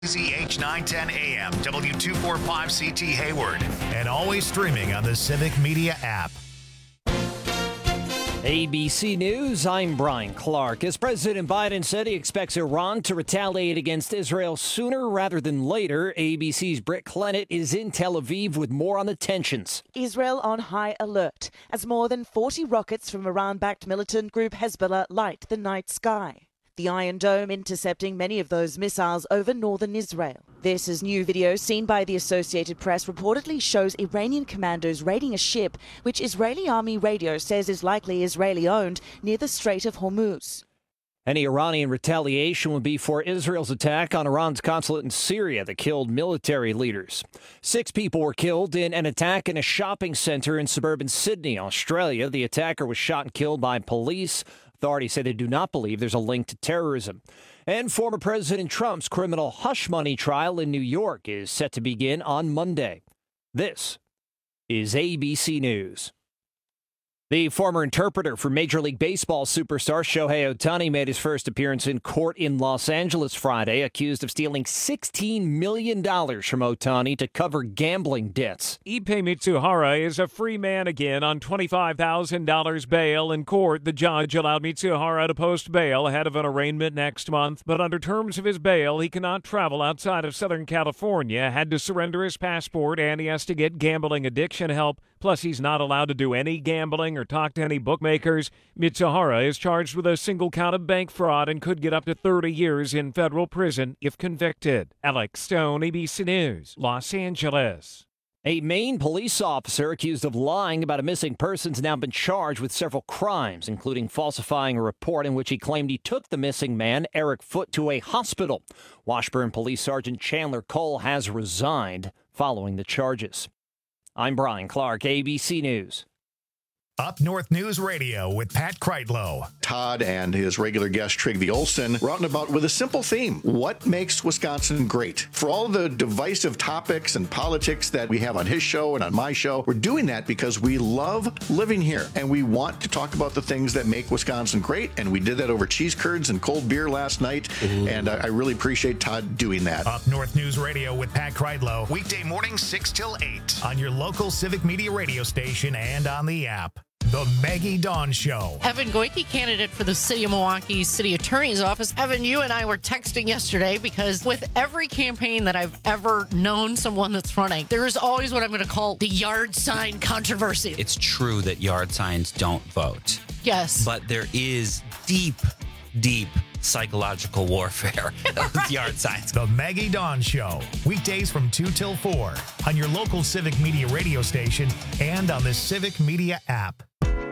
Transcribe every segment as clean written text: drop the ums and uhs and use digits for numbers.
ZH910 AM, W245CT Hayward, and always streaming on the Civic Media app. ABC News, I'm Brian Clark. As President Biden said he expects Iran to retaliate against Israel sooner rather than later, ABC's Britt Clennett is in Tel Aviv with more on the tensions. Israel on high alert as more than 40 rockets from Iran-backed militant group Hezbollah light the night sky. The Iron Dome intercepting many of those missiles over northern Israel. This is new video seen by the Associated Press reportedly shows Iranian commandos raiding a ship which Israeli army radio says is likely Israeli-owned near the Strait of Hormuz. Any Iranian retaliation would be for Israel's attack on Iran's consulate in Syria that killed military leaders. 6 people were killed in an attack in a shopping center in suburban Sydney, Australia. The attacker was shot and killed by police. Authorities say they do not believe there's a link to terrorism. And former President Trump's criminal hush money trial in New York is set to begin on Monday. This is ABC News. The former interpreter for Major League Baseball superstar Shohei Ohtani made his first appearance in court in Los Angeles Friday, accused of stealing $16 million from Ohtani to cover gambling debts. Ippei Mitsuhara is a free man again on $25,000 bail in court. The judge allowed Mitsuhara to post bail ahead of an arraignment next month, but under terms of his bail, he cannot travel outside of Southern California, had to surrender his passport, and he has to get gambling addiction help. Plus, he's not allowed to do any gambling or talk to any bookmakers. Mitsuhara is charged with a single count of bank fraud and could get up to 30 years in federal prison if convicted. Alex Stone, ABC News, Los Angeles. A Maine police officer accused of lying about a missing person has now been charged with several crimes, including falsifying a report in which he claimed he took the missing man, Eric Foote, to a hospital. Washburn Police Sergeant Chandler Cole has resigned following the charges. I'm Brian Clark, ABC News. Up North News Radio with Pat Kreitlow. Todd and his regular guest Trygve Olsen were out and about with a simple theme. What makes Wisconsin great? For all the divisive topics and politics that we have on his show and on my show, we're doing that because we love living here and we want to talk about the things that make Wisconsin great. And we did that over cheese curds and cold beer last night. Ooh. And I really appreciate Todd doing that. Up North News Radio with Pat Kreitlow. Weekday mornings 6 till 8 on your local Civic Media radio station and on the app. The Maggie Dawn Show. Evan Goyke, candidate for the City of Milwaukee City Attorney's Office. Evan, you and I were texting yesterday because with every campaign that I've ever known someone that's running, there is always what I'm going to call the yard sign controversy. It's true that yard signs don't vote. Yes. But there is deep psychological warfare with yard signs. The Maggie Dawn Show. Weekdays from 2 till 4 on your local Civic Media radio station and on the Civic Media app.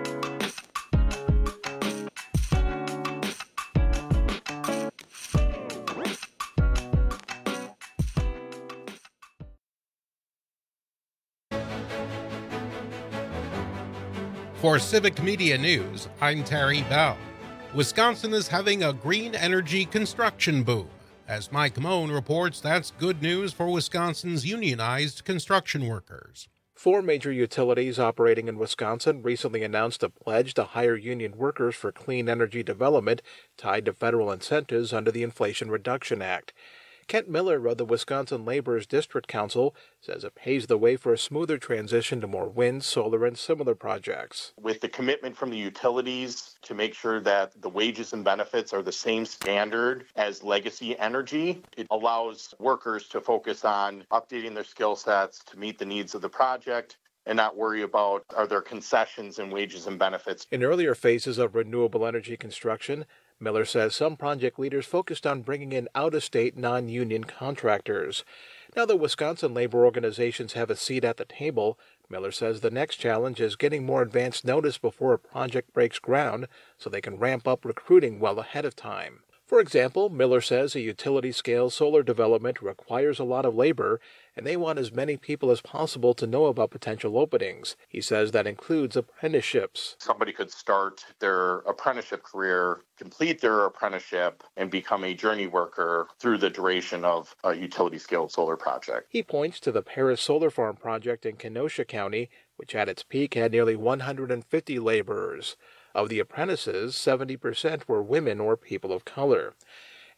For Civic Media News, I'm Terry Bell. Wisconsin is having a green energy construction boom. As Mike Moan reports, that's good news for Wisconsin's unionized construction workers. 4 major utilities operating in Wisconsin recently announced a pledge to hire union workers for clean energy development tied to federal incentives under the Inflation Reduction Act. Kent Miller of the Wisconsin Laborers District Council says it paves the way for a smoother transition to more wind, solar, and similar projects. With the commitment from the utilities to make sure that the wages and benefits are the same standard as legacy energy, it allows workers to focus on updating their skill sets to meet the needs of the project and not worry about are there concessions in wages and benefits. In earlier phases of renewable energy construction, Miller says some project leaders focused on bringing in out-of-state non-union contractors. Now that Wisconsin labor organizations have a seat at the table, Miller says the next challenge is getting more advance notice before a project breaks ground so they can ramp up recruiting well ahead of time. For example, Miller says a utility-scale solar development requires a lot of labor, and they want as many people as possible to know about potential openings. He says that includes apprenticeships. Somebody could start their apprenticeship career, complete their apprenticeship, and become a journey worker through the duration of a utility-scale solar project. He points to the Paris Solar Farm project in Kenosha County, which at its peak had nearly 150 laborers. Of the apprentices, 70% were women or people of color.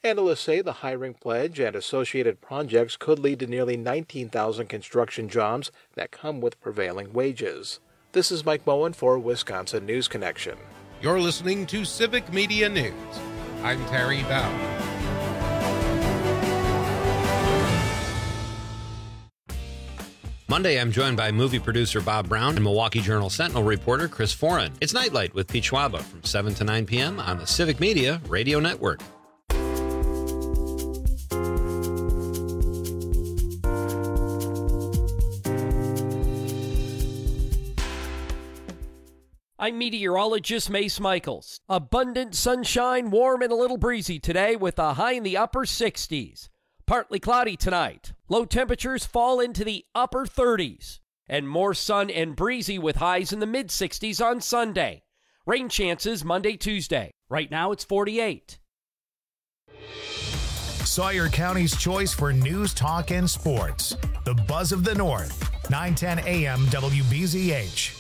Analysts say the hiring pledge and associated projects could lead to nearly 19,000 construction jobs that come with prevailing wages. This is Mike Moen for Wisconsin News Connection. You're listening to Civic Media News. I'm Terry Bell. Monday, I'm joined by movie producer Bob Brown and Milwaukee Journal Sentinel reporter Chris Foran. It's Nightlight with Pete Schwaba from 7 to 9 p.m. on the Civic Media Radio Network. I'm meteorologist Mace Michaels. Abundant sunshine, warm and a little breezy today with a high in the upper 60s. Partly cloudy tonight. Low temperatures fall into the upper 30s. And more sun and breezy with highs in the mid-60s on Sunday. Rain chances Monday, Tuesday. Right now it's 48. Sawyer County's choice for news, talk, and sports. The Buzz of the North. 910 AM WBZH.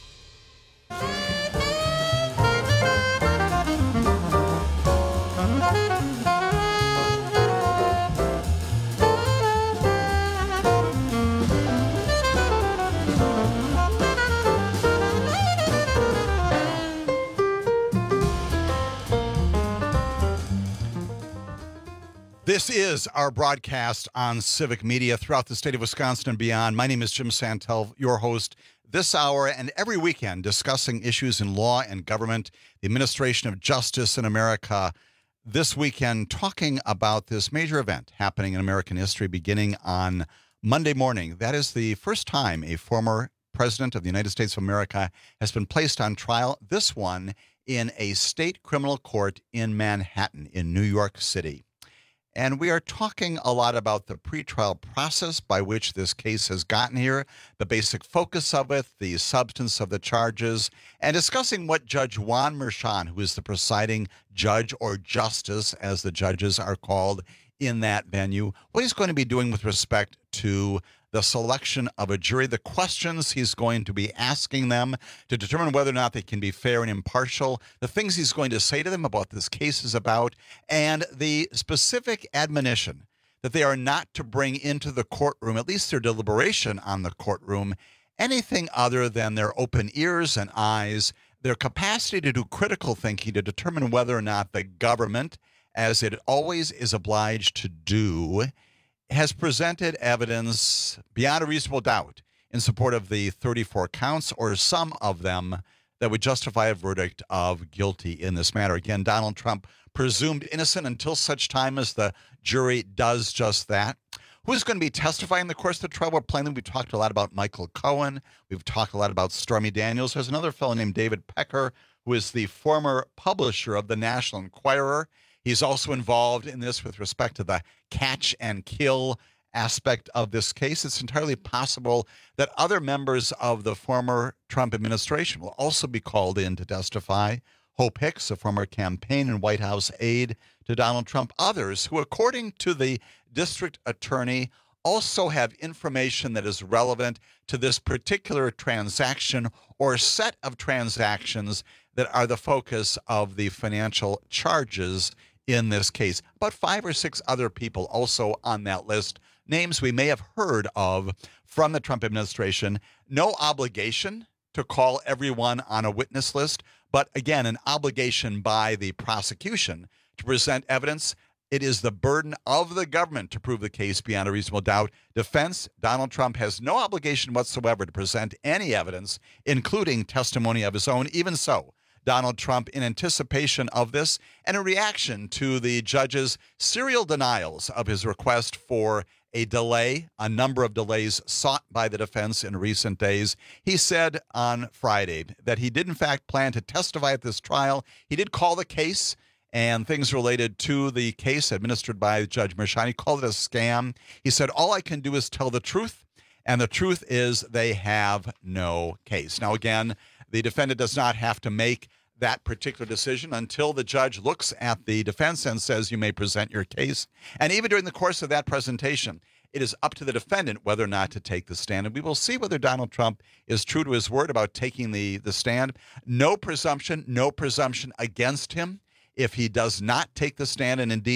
This is our broadcast on Civic Media throughout the state of Wisconsin and beyond. My name is Jim Santel, your host this hour and every weekend, discussing issues in law and government, the administration of justice in America. This weekend, talking about this major event happening in American history beginning on Monday morning. That is the first time a former president of the United States of America has been placed on trial, this one in a state criminal court in Manhattan, in New York City. And we are talking a lot about the pretrial process by which this case has gotten here, the basic focus of it, the substance of the charges, and discussing what Judge Juan Merchan, who is the presiding judge or justice, as the judges are called in that venue, what he's going to be doing with respect to the selection of a jury, the questions he's going to be asking them to determine whether or not they can be fair and impartial, the things he's going to say to them about this case is about, and the specific admonition that they are not to bring into the courtroom, at least their deliberation on the courtroom, anything other than their open ears and eyes, their capacity to do critical thinking to determine whether or not the government, as it always is obliged to do, has presented evidence beyond a reasonable doubt in support of the 34 counts or some of them that would justify a verdict of guilty in this matter. Again, Donald Trump presumed innocent until such time as the jury does just that. Who's going to be testifying in the course of the trial? Plainly, we've talked a lot about Michael Cohen. We've talked a lot about Stormy Daniels. There's another fellow named David Pecker, who is the former publisher of the National Enquirer. He's also involved in this with respect to the catch and kill aspect of this case. It's entirely possible that other members of the former Trump administration will also be called in to testify. Hope Hicks, a former campaign and White House aide to Donald Trump, others who, according to the district attorney, also have information that is relevant to this particular transaction or set of transactions that are the focus of the financial charges in this case. About 5 or 6 other people also on that list, names we may have heard of from the Trump administration. No obligation to call everyone on a witness list, but again, an obligation by the prosecution to present evidence. It is the burden of the government to prove the case beyond a reasonable doubt. Defense, Donald Trump has no obligation whatsoever to present any evidence, including testimony of his own. Even so, Donald Trump, in anticipation of this and in reaction to the judge's serial denials of his request for a delay, a number of delays sought by the defense in recent days, he said on Friday that he did in fact plan to testify at this trial. He did call the case and things related to the case administered by Judge Merchan. He called it a scam. He said, all I can do is tell the truth, and the truth is they have no case. Now, again, the defendant does not have to make that particular decision until the judge looks at the defense and says you may present your case. And even during the course of that presentation, it is up to the defendant whether or not to take the stand. And we will see whether Donald Trump is true to his word about taking the stand. No presumption against him if he does not take the stand and indeed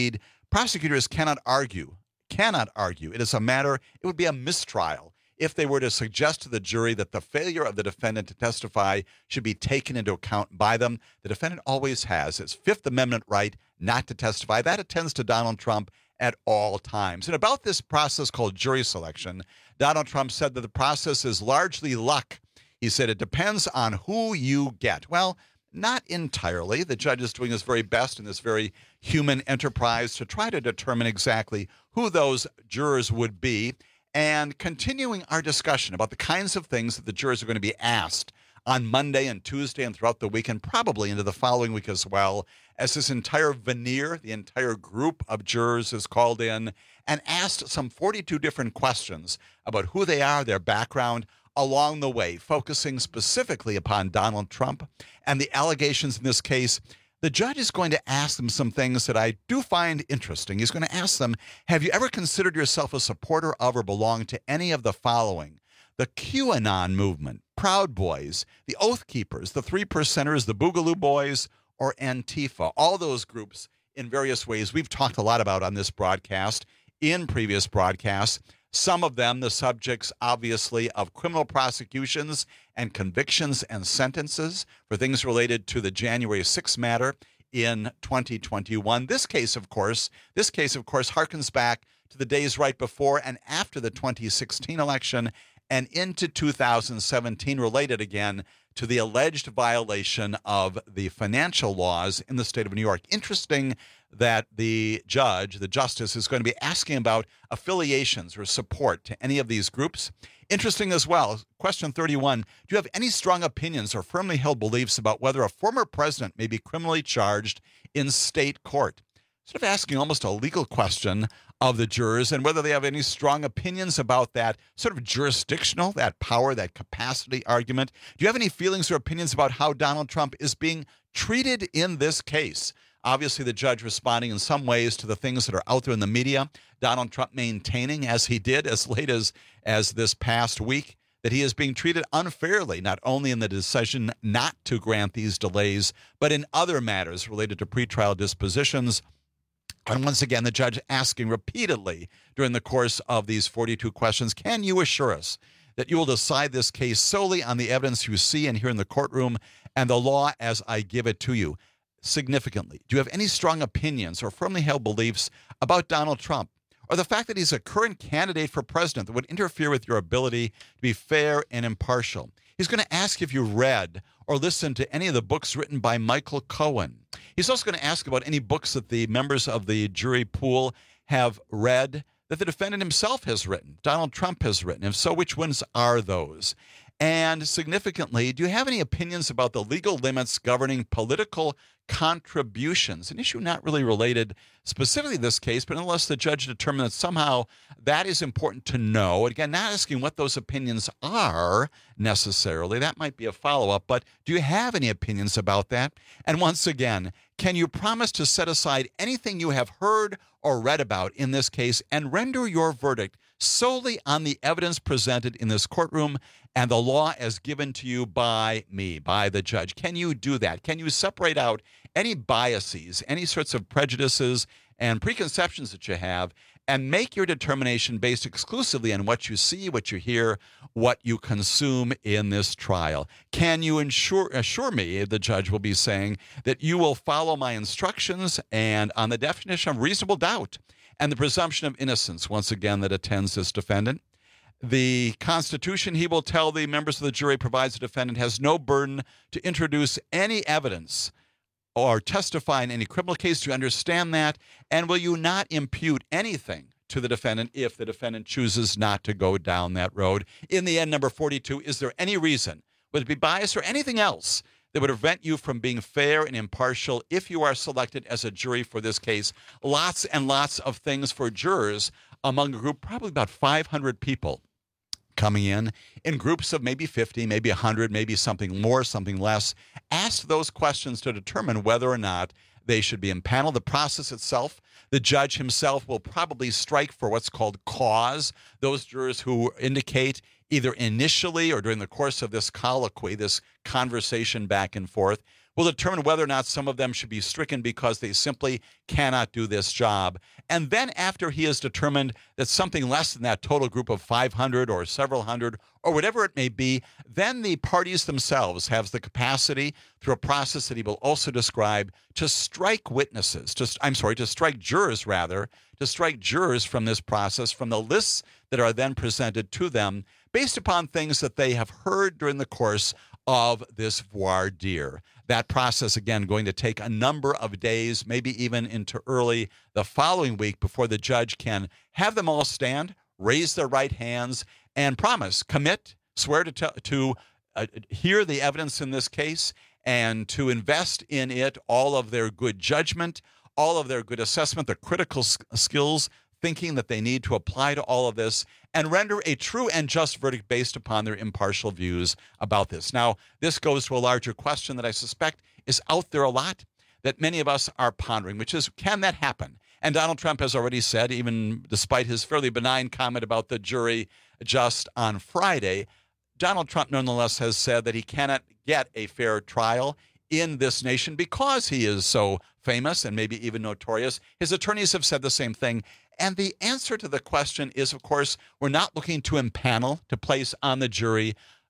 Prosecutors cannot argue. It would be a mistrial if they were to suggest to the jury that the failure of the defendant to testify should be taken into account by them. The defendant always has his Fifth Amendment right not to testify. That attends to Donald Trump at all times. And about this process called jury selection, Donald Trump said that the process is largely luck. He said it depends on who you get. Well, not entirely. The judge is doing his very best in this very human enterprise to try to determine exactly who those jurors would be, and continuing our discussion about the kinds of things that the jurors are going to be asked on Monday and Tuesday and throughout the week, and probably into the following week as well, as this entire veneer, the entire group of jurors is called in and asked some 42 different questions about who they are, their background, along the way, focusing specifically upon Donald Trump and the allegations in this case. The judge is going to ask them some things that I do find interesting. He's going to ask them, have you ever considered yourself a supporter of or belong to any of the following? The QAnon movement, Proud Boys, the Oath Keepers, the Three Percenters, the Boogaloo Boys, or Antifa. All those groups in various ways we've talked a lot about on this broadcast, in previous broadcasts. Some of them the subjects, obviously, of criminal prosecutions and convictions and sentences for things related to the January 6th matter in 2021. This case, of course, harkens back to the days right before and after the 2016 election and into 2017, related again to the alleged violation of the financial laws in the state of New York. Interesting that the justice, is going to be asking about affiliations or support to any of these groups. Interesting as well, question 31, do you have any strong opinions or firmly held beliefs about whether a former president may be criminally charged in state court? Sort of asking almost a legal question of the jurors and whether they have any strong opinions about that sort of jurisdictional, that power, that capacity argument. Do you have any feelings or opinions about how Donald Trump is being treated in this case? Obviously, the judge responding in some ways to the things that are out there in the media. Donald Trump maintaining, as he did as late as this past week, that he is being treated unfairly, not only in the decision not to grant these delays, but in other matters related to pretrial dispositions. And once again, the judge asking repeatedly during the course of these 42 questions, can you assure us that you will decide this case solely on the evidence you see and hear in the courtroom and the law as I give it to you? Significantly, do you have any strong opinions or firmly held beliefs about Donald Trump or the fact that he's a current candidate for president that would interfere with your ability to be fair and impartial? He's going to ask if you read or listened to any of the books written by Michael Cohen. He's also going to ask about any books that the members of the jury pool have read that the defendant himself has written, Donald Trump has written. If so, which ones are those? And significantly, do you have any opinions about the legal limits governing political contributions? An issue not really related specifically to this case, but unless the judge determined that somehow that is important to know. Again, not asking what those opinions are necessarily. That might be a follow-up, but do you have any opinions about that? And once again, can you promise to set aside anything you have heard or read about in this case and render your verdict solely on the evidence presented in this courtroom and the law as given to you by me, by the judge? Can you do that? Can you separate out any biases, any sorts of prejudices and preconceptions that you have, and make your determination based exclusively on what you see, what you hear, what you consume in this trial? Can you assure me, the judge will be saying, that you will follow my instructions and on the definition of reasonable doubt and the presumption of innocence, once again, that attends this defendant? The Constitution, he will tell the members of the jury, provides the defendant has no burden to introduce any evidence or testify in any criminal case. Do you understand that? And will you not impute anything to the defendant if the defendant chooses not to go down that road? In the end, number 42, is there any reason, would it be bias or anything else, that would prevent you from being fair and impartial if you are selected as a jury for this case? Lots and lots of things for jurors among a group, probably about 500 people coming in groups of maybe 50, maybe 100, maybe something more, something less. Ask those questions to determine whether or not they should be impaneled. The process itself, the judge himself will probably strike for what's called cause those jurors who indicate either initially or during the course of this colloquy, this conversation back and forth, will determine whether or not some of them should be stricken because they simply cannot do this job. And then after he has determined that something less than that total group of 500 or several hundred or whatever it may be, then the parties themselves have the capacity through a process that he will also describe to strike witnesses, to strike jurors rather, to strike jurors from this process, from the lists that are then presented to them based upon things that they have heard during the course of this voir dire. That process, again, going to take a number of days, maybe even into early the following week before the judge can have them all stand, raise their right hands, and promise, commit, swear to hear the evidence in this case and to invest in it all of their good judgment, all of their good assessment, the critical skills, thinking that they need to apply to all of this, and render a true and just verdict based upon their impartial views about this. Now, this goes to a larger question that I suspect is out there a lot, that many of us are pondering, which is, can that happen? And Donald Trump has already said, even despite his fairly benign comment about the jury just on Friday, Donald Trump nonetheless has said that he cannot get a fair trial in this nation because he is so famous and maybe even notorious. His attorneys have said the same thing. And the answer to the question is, of course, we're not looking to impanel, to place on the jury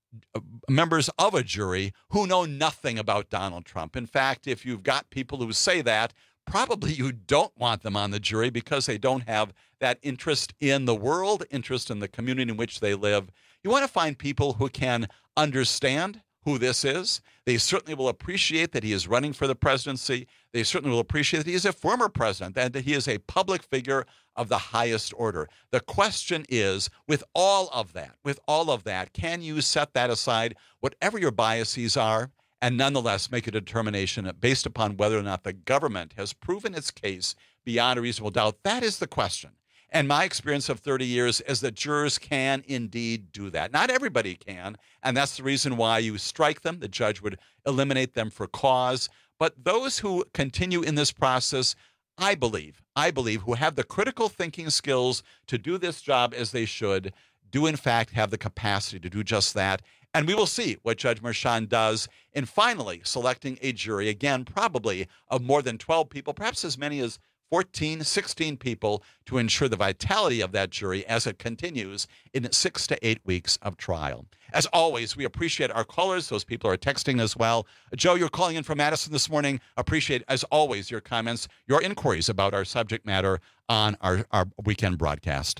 members of a jury who know nothing about Donald Trump. In fact, if you've got people who say that, probably you don't want them on the jury because they don't have that interest in the world, interest in the community in which they live. You want to find people who can understand who this is. They certainly will appreciate that he is running for the presidency. They certainly will appreciate that he is a former president and that he is a public figure of the highest order. The question is, with all of that, can you set that aside, whatever your biases are, and nonetheless make a determination based upon whether or not the government has proven its case beyond a reasonable doubt? That is the question. And my experience of 30 years is that jurors can indeed do that. Not everybody can, and that's the reason why you strike them. The judge would eliminate them for cause. But those who continue in this process, I believe, who have the critical thinking skills to do this job as they should, do in fact have the capacity to do just that. And we will see what Judge Merchan does in finally selecting a jury, again, probably of more than 12 people, perhaps as many as 14, 16 people, to ensure the vitality of that jury as it continues in 6 to 8 weeks of trial. As always, we appreciate our callers. Those people are texting as well. Joe, you're calling in from Madison this morning. Appreciate, as always, your comments, your inquiries about our subject matter on our weekend broadcast.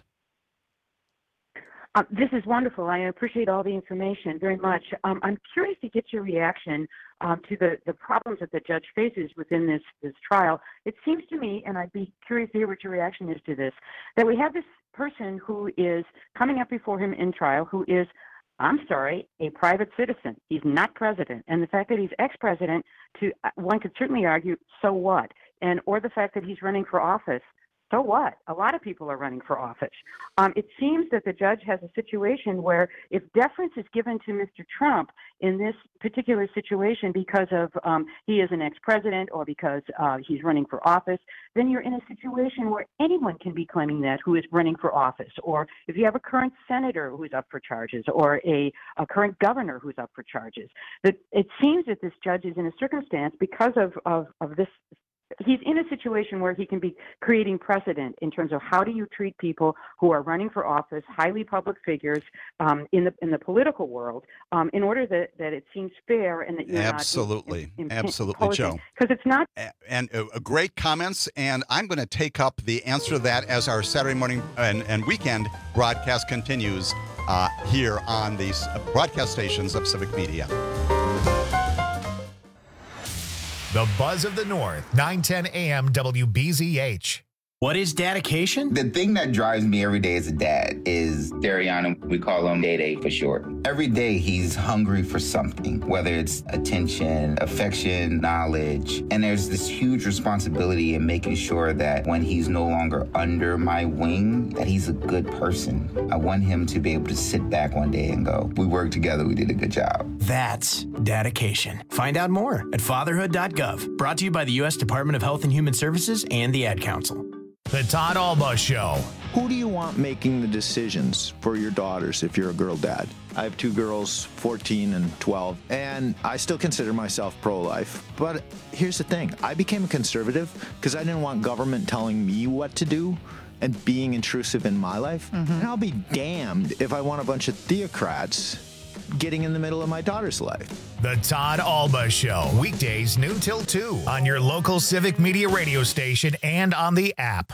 This is wonderful. I appreciate all the information very much. I'm curious to get your reaction to the problems that the judge faces within this trial. It seems to me, and I'd be curious to hear what your reaction is to this, that we have this person who is coming up before him in trial who is, a private citizen. He's not president. And the fact that he's ex-president, one could certainly argue, so what? Or the fact that he's running for office. So what? A lot of people are running for office. It seems that the judge has a situation where if deference is given to Mr. Trump in this particular situation because of he is an ex-president or because he's running for office, then you're in a situation where anyone can be claiming that who is running for office. Or if you have a current senator who's up for charges or a current governor who's up for charges. It seems that this judge is in a circumstance because of this. He's in a situation where he can be creating precedent in terms of how do you treat people who are running for office, highly public figures in the political world, in order that it seems fair and that you're absolutely, Joe. Because it's not. And great comments, and I'm going to take up the answer to that as our Saturday morning and weekend broadcast continues here on these broadcast stations of Civic Media. The Buzz of the North, 910 AM WBZH. What is dedication? The thing that drives me every day as a dad is Dariana. We call him Day for short. Every day he's hungry for something, whether it's attention, affection, knowledge. And there's this huge responsibility in making sure that when he's no longer under my wing, that he's a good person. I want him to be able to sit back one day and go, we worked together, we did a good job. That's dedication. Find out more at fatherhood.gov. Brought to you by the U.S. Department of Health and Human Services and the Ad Council. The Todd Alba Show, Who do you want making the decisions for your daughters if you're a girl dad? I have 2 girls, 14 and 12, and I still consider myself pro-life. But here's the thing. I became a conservative because I didn't want government telling me what to do and being intrusive in my life. And I'll be damned if I want a bunch of theocrats getting in the middle of my daughter's life. The Todd Alba Show, weekdays noon till 2 on your local Civic Media radio station and on the app.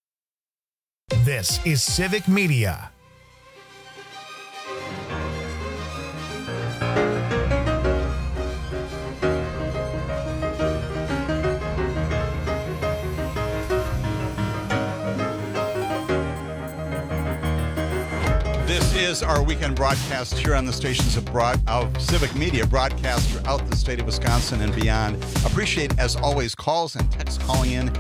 This is Civic Media. This is our weekend broadcast here on the stations of Civic Media, broadcast throughout the state of Wisconsin and beyond. Appreciate, as always, calls and texts calling in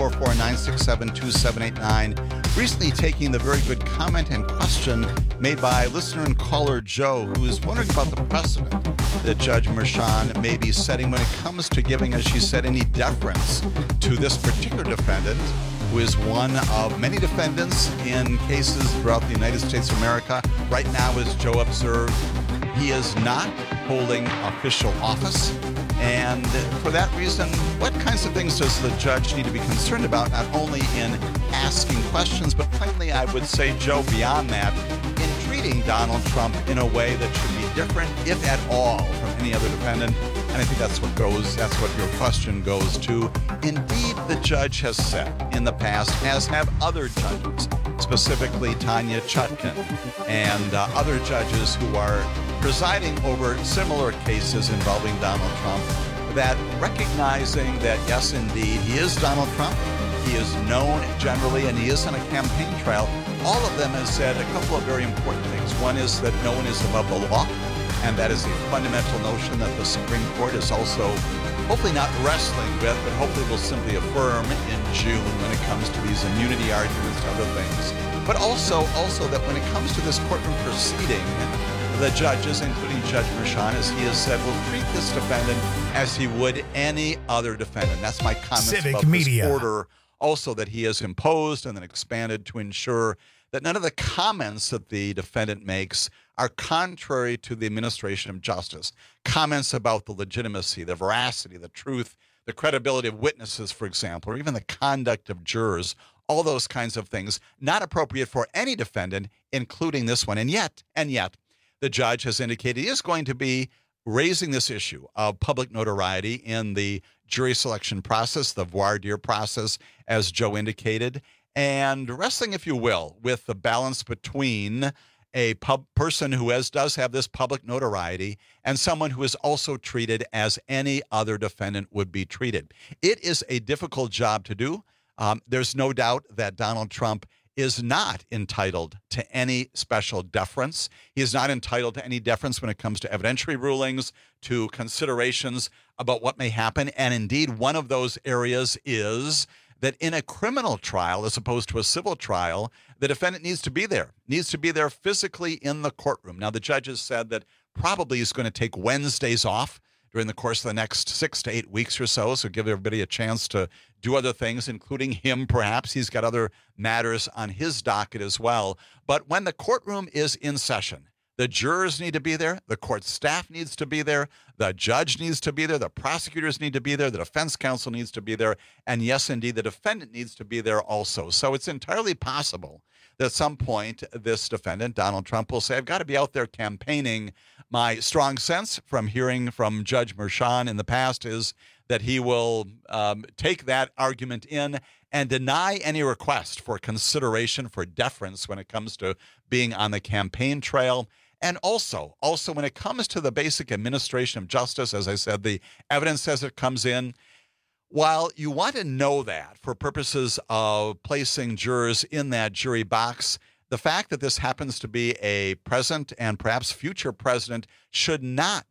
844-967-2789. Recently taking the very good comment and question made by listener and caller Joe, who is wondering about the precedent that Judge Merchan may be setting when it comes to giving, as she said, any deference to this particular defendant, who is one of many defendants in cases throughout the United States of America. Right now, as Joe observed, he is not holding official office. And for that reason, what kinds of things does the judge need to be concerned about, not only in asking questions, but plainly, I would say, Joe, beyond that, in treating Donald Trump in a way that should be different, if at all, from any other defendant? And I think that's what your question goes to. Indeed, the judge has said in the past, as have other judges, specifically Tanya Chutkan and other judges who are presiding over similar cases involving Donald Trump, that recognizing that, yes, indeed, he is Donald Trump, he is known generally, and he is on a campaign trail, all of them have said a couple of very important things. One is that no one is above the law, and that is a fundamental notion that the Supreme Court is also hopefully not wrestling with, but hopefully will simply affirm in June when it comes to these immunity arguments and other things. But also that when it comes to this courtroom proceeding, the judges, including Judge Merchan, as he has said, will treat this defendant as he would any other defendant. That's my comments Civic about Media. this order also that he has imposed and then expanded to ensure that none of the comments that the defendant makes are contrary to the administration of justice. Comments about the legitimacy, the veracity, the truth, the credibility of witnesses, for example, or even the conduct of jurors, all those kinds of things, not appropriate for any defendant, including this one. And yet, the judge has indicated he is going to be raising this issue of public notoriety in the jury selection process, the voir dire process, as Joe indicated, and wrestling, if you will, with the balance between a person who does have this public notoriety and someone who is also treated as any other defendant would be treated. It is a difficult job to do. There's no doubt that Donald Trump is not entitled to any special deference. He is not entitled to any deference when it comes to evidentiary rulings, to considerations about what may happen. And indeed, one of those areas is that in a criminal trial, as opposed to a civil trial, the defendant needs to be there physically in the courtroom. Now, the judge has said that probably he's going to take Wednesdays off during the course of the next 6 to 8 weeks or so give everybody a chance to do other things, including him, perhaps. He's got other matters on his docket as well. But when the courtroom is in session, the jurors need to be there, the court staff needs to be there, the judge needs to be there, the prosecutors need to be there, the defense counsel needs to be there, and yes, indeed, the defendant needs to be there also. So it's entirely possible that at some point this defendant, Donald Trump, will say, I've got to be out there campaigning. My strong sense from hearing from Judge Merchan in the past is that he will take that argument in and deny any request for consideration for deference when it comes to being on the campaign trail. And also when it comes to the basic administration of justice, as I said, the evidence as it comes in, while you want to know that for purposes of placing jurors in that jury box, the fact that this happens to be a present and perhaps future president should not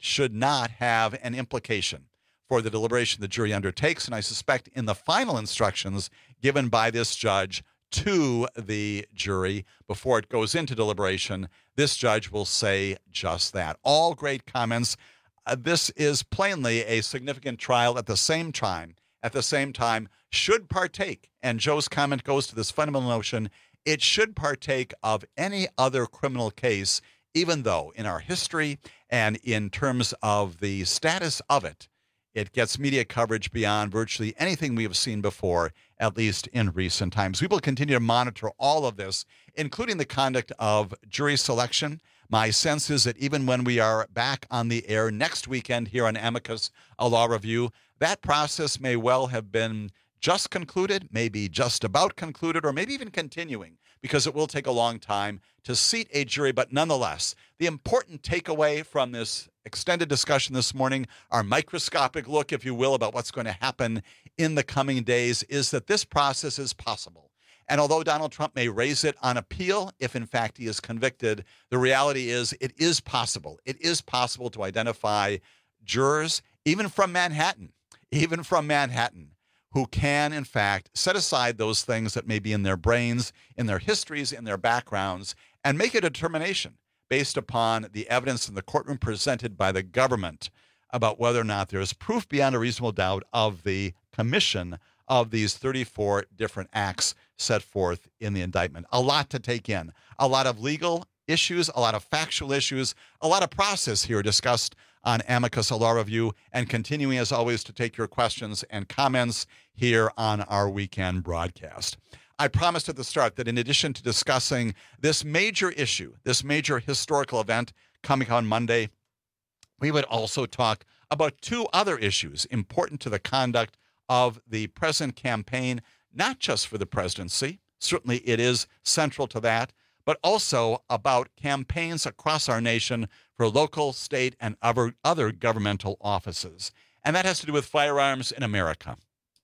have an implication for the deliberation the jury undertakes. And I suspect in the final instructions given by this judge to the jury before it goes into deliberation, this judge will say just that. All great comments. This is plainly a significant trial at the same time, should partake. And Joe's comment goes to this fundamental notion. it should partake of any other criminal case, even though in our history and in terms of the status of it, it gets media coverage beyond virtually anything we have seen before, at least in recent times. We will continue to monitor all of this, including the conduct of jury selection. My sense is that even when we are back on the air next weekend here on Amicus, a law review, that process may well have been just concluded, maybe just about concluded, or maybe even continuing, because it will take a long time to seat a jury. But nonetheless, the important takeaway from this extended discussion this morning, our microscopic look, if you will, about what's going to happen in the coming days, is that this process is possible. And although Donald Trump may raise it on appeal, if in fact he is convicted, the reality is it is possible. It is possible to identify jurors, even from Manhattan, who can, in fact, set aside those things that may be in their brains, in their histories, in their backgrounds, and make a determination based upon the evidence in the courtroom presented by the government about whether or not there is proof beyond a reasonable doubt of the commission of these 34 different acts set forth in the indictment. A lot to take in, a lot of legal issues, a lot of factual issues, a lot of process here discussed on Amicus, a law review, and continuing, as always, to take your questions and comments here on our weekend broadcast. I promised at the start that in addition to discussing this major issue, this major historical event coming on Monday, we would also talk about two other issues important to the conduct of the present campaign, not just for the presidency, certainly it is central to that, but also about campaigns across our nation for local, state, and other governmental offices. And that has to do with firearms in America.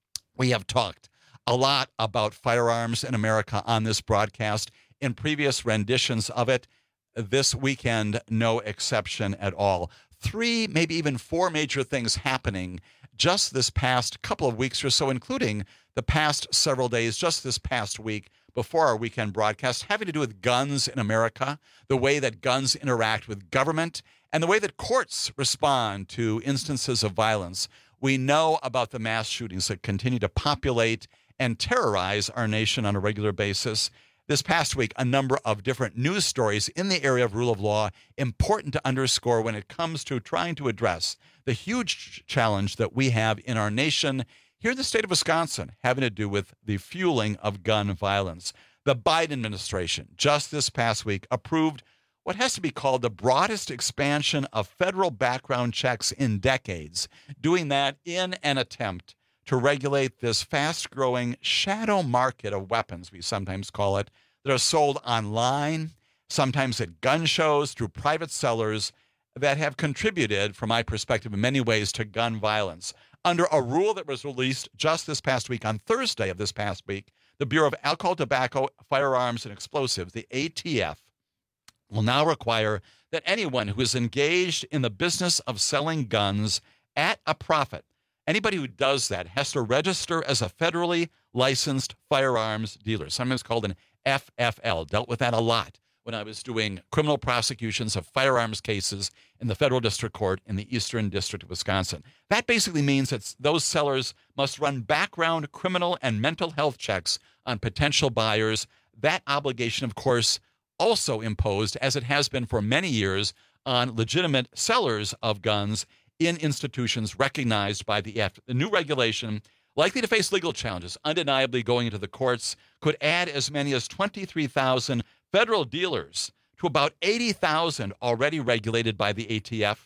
We have talked a lot about firearms in America on this broadcast in previous renditions of it. This weekend, no exception at all. 3, maybe even 4 major things happening just this past couple of weeks or so, including the past several days, just this past week before our weekend broadcast, having to do with guns in America, the way that guns interact with government, and the way that courts respond to instances of violence. We know about the mass shootings that continue to populate and terrorize our nation on a regular basis. This past week, a number of different news stories in the area of rule of law, important to underscore when it comes to trying to address the huge challenge that we have in our nation here in the state of Wisconsin, having to do with the fueling of gun violence. The Biden administration just this past week approved what has to be called the broadest expansion of federal background checks in decades, doing that in an attempt to regulate this fast-growing shadow market of weapons, we sometimes call it, that are sold online, sometimes at gun shows, through private sellers that have contributed, from my perspective, in many ways to gun violence. Under a rule that was released just this past week, on Thursday of this past week, the Bureau of Alcohol, Tobacco, Firearms, and Explosives, the ATF, will now require that anyone who is engaged in the business of selling guns at a profit, anybody who does that has to register as a federally licensed firearms dealer, sometimes called an FFL. Dealt with that a lot when I was doing criminal prosecutions of firearms cases in the federal district court in the Eastern District of Wisconsin. That basically means that those sellers must run background criminal and mental health checks on potential buyers. That obligation, of course, also imposed, as it has been for many years, on legitimate sellers of guns in institutions recognized by the EF. The new regulation, likely to face legal challenges, undeniably going into the courts, could add as many as 23,000 federal dealers to about 80,000 already regulated by the ATF.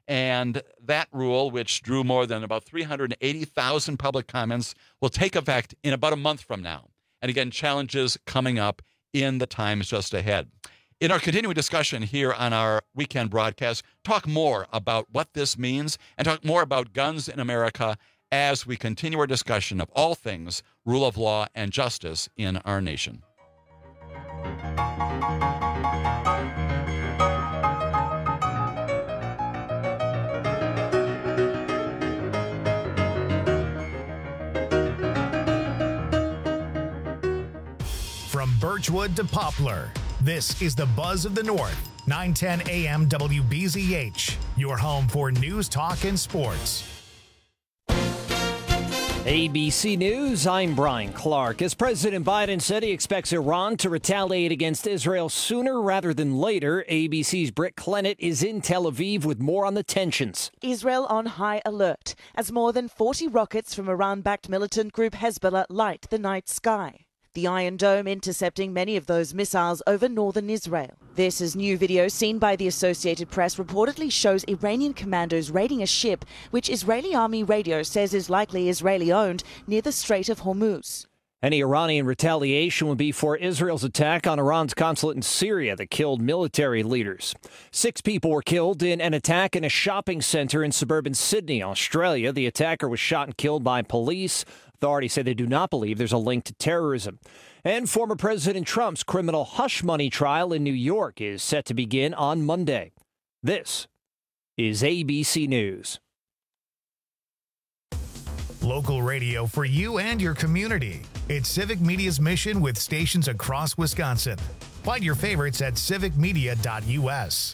And that rule, which drew more than about 380,000 public comments, will take effect in about a month from now. And again, challenges coming up in the times just ahead. In our continuing discussion here on our weekend broadcast, talk more about what this means and talk more about guns in America as we continue our discussion of all things rule of law and justice in our nation. From Birchwood to Poplar, this is the Buzz of the North, 910 AM WBZH, your home for news, talk, and sports. ABC News, I'm Brian Clark. As President Biden said he expects Iran to retaliate against Israel sooner rather than later, ABC's Britt Clennett is in Tel Aviv with more on the tensions. Israel on high alert as more than 40 rockets from Iran-backed militant group Hezbollah light the night sky. The Iron Dome intercepting many of those missiles over northern Israel. This is new video seen by the Associated Press reportedly shows Iranian commandos raiding a ship which Israeli army radio says is likely Israeli-owned near the Strait of Hormuz. Any Iranian retaliation would be for Israel's attack on Iran's consulate in Syria that killed military leaders. 6 people were killed in an attack in a shopping center in suburban Sydney, Australia. The attacker was shot and killed by police. Authorities say they do not believe there's a link to terrorism. And former President Trump's criminal hush money trial in New York is set to begin on Monday. This is ABC News. Local radio for you and your community. It's Civic Media's mission with stations across Wisconsin. Find your favorites at civicmedia.us.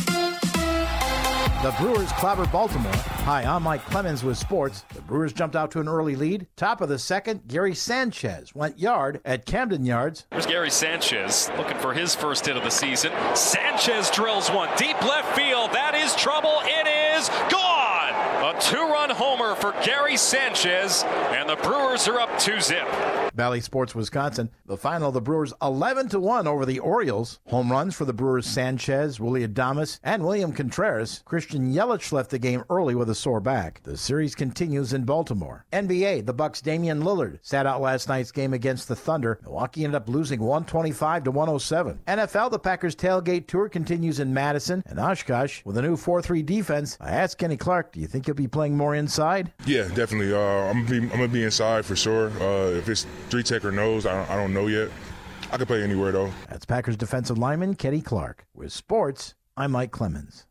The Brewers clobber Baltimore. Hi, I'm Mike Clemens with sports. The Brewers jumped out to an early lead. Top of the second, Gary Sanchez went yard at Camden Yards. Here's Gary Sanchez looking for his first hit of the season. Sanchez drills one deep left field. That is trouble. It is gone. A 2-run homer for Gary Sanchez, and the Brewers are up 2-0. Valley Sports Wisconsin. The final, the Brewers 11-1 over the Orioles. Home runs for the Brewers: Sanchez, Willie Adames, and William Contreras. Christian Yelich left the game early with a sore back. The series continues in Baltimore. NBA, the Bucks' Damian Lillard sat out last night's game against the Thunder. Milwaukee ended up losing 125-107. NFL, the Packers tailgate tour continues in Madison and Oshkosh with a new 4-3 defense. I asked Kenny Clark, do you think he'll be playing more inside? Yeah, definitely. I'm gonna be inside for sure. If it's 3-tech or nose, I don't know yet. I could play anywhere though. That's Packers defensive lineman Kenny Clark. With sports, I'm Mike Clemens.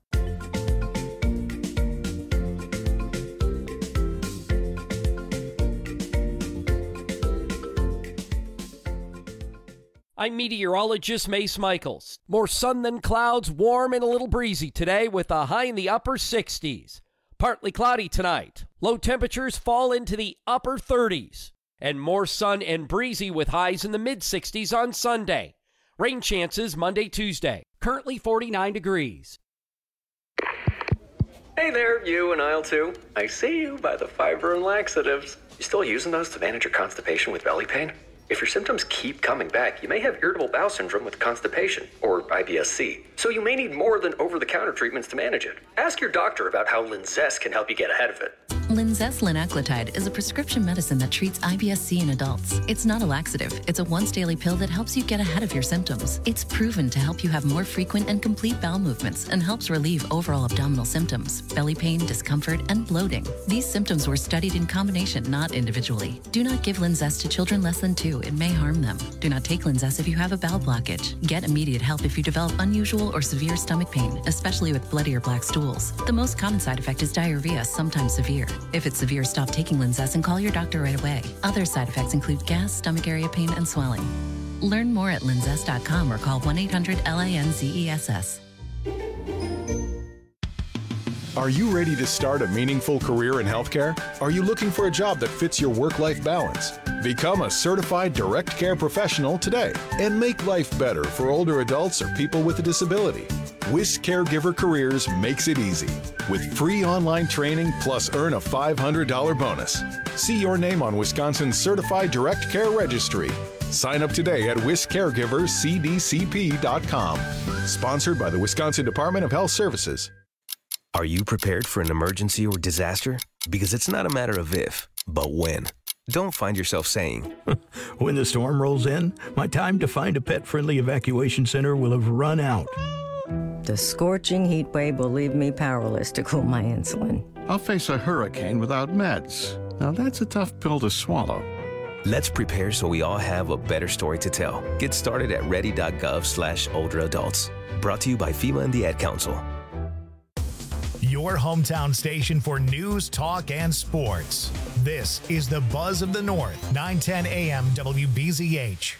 I'm meteorologist Mace Michaels. More sun than clouds, warm and a little breezy today with a high in the upper 60s. Partly cloudy tonight. Low temperatures fall into the upper 30s. And more sun and breezy with highs in the mid-60s on Sunday. Rain chances Monday, Tuesday. Currently 49 degrees. Hey there, you in aisle 2. I see you by the fiber and laxatives. You still using those to manage your constipation with belly pain? If your symptoms keep coming back, you may have irritable bowel syndrome with constipation, or IBS-C. So you may need more than over-the-counter treatments to manage it. Ask your doctor about how Linzess can help you get ahead of it. Linzess linaclotide is a prescription medicine that treats IBS-C in adults. It's not a laxative. It's a once-daily pill that helps you get ahead of your symptoms. It's proven to help you have more frequent and complete bowel movements and helps relieve overall abdominal symptoms, belly pain, discomfort, and bloating. These symptoms were studied in combination, not individually. Do not give Linzess to children less than 2. It may harm them. Do not take Linzess if you have a bowel blockage. Get immediate help if you develop unusual or severe stomach pain, especially with bloody or black stools. The most common side effect is diarrhea, sometimes severe. If it's severe, stop taking Linzess and call your doctor right away. Other side effects include gas, stomach area pain, and swelling. Learn more at linzess.com or call 1-800-LINZESS. Are you ready to start a meaningful career in healthcare? Are you looking for a job that fits your work-life balance? Become a certified direct care professional today and make life better for older adults or people with a disability. WIS Caregiver Careers makes it easy with free online training plus earn a $500 bonus. See your name on Wisconsin's Certified Direct Care Registry. Sign up today at wiscaregivercdcp.com. Sponsored by the Wisconsin Department of Health Services. Are you prepared for an emergency or disaster? Because it's not a matter of if, but when. Don't find yourself saying, when the storm rolls in, my time to find a pet-friendly evacuation center will have run out. The scorching heat wave will leave me powerless to cool my insulin. I'll face a hurricane without meds. Now that's a tough pill to swallow. Let's prepare so we all have a better story to tell. Get started at ready.gov/older adults. Brought to you by FEMA and the Ad Council. Your hometown station for news, talk, and sports. This is the Buzz of the North, 910 AM WBZH.